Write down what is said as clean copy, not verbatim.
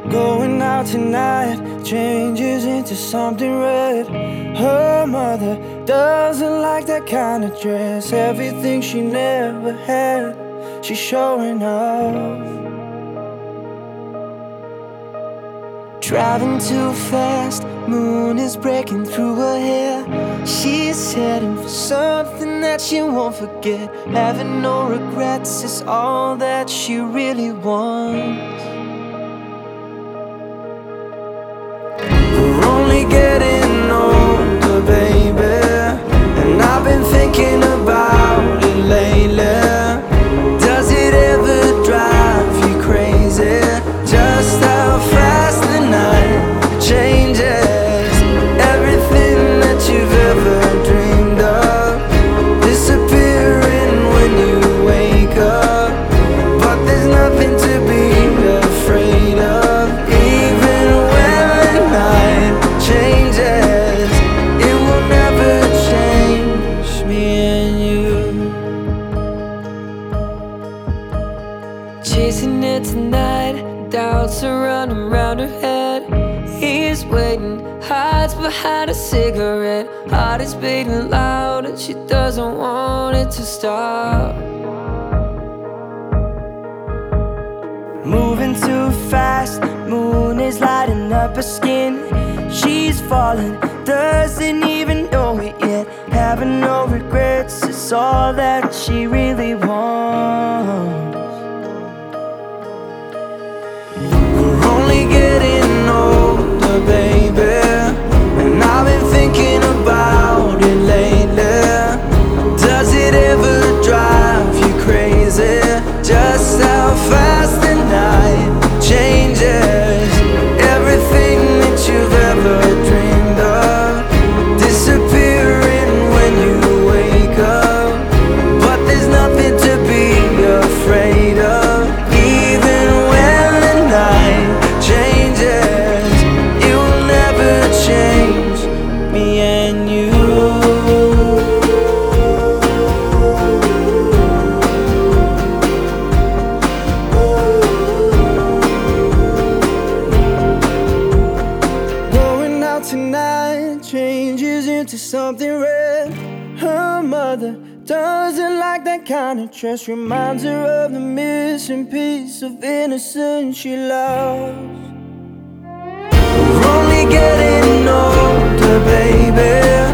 Going out tonight changes into something red. Her mother doesn't like that kind of dress. Everything she never had, she's showing off. Driving too fast, moon is breaking through her hair. She's heading for something that she won't forget. Having no regrets is all that she really wants. We're only getting older, baby, and I've been thinking about it lately. Does it ever drive you crazy? Just how fast the night changes. Everything that you've ever dreamed of disappearing when you wake up. But there's nothing to be afraid of. Even when the night changes, it will never change me and you. Chasing it tonight, doubts are running round her head. He's waiting, hides behind a cigarette. Heart is beating loud and she doesn't want it to stop. Moving too fast, moon is lighting up her skin. She's falling, doesn't even know it yet. Having no regrets is all that she really wants. We're only getting older, baby, and I've been thinking about it lately. Does it ever drive you crazy? Just how fast the night changes. Everything that you've ever dreamed of disappearing when you wake up. But there's nothing to be afraid of. Even when the night changes, it will never change me and you. Going out tonight changes into something red. Her mother doesn't like that kind of dress. Reminds her of the missing piece of innocence she lost. We're only getting older, baby,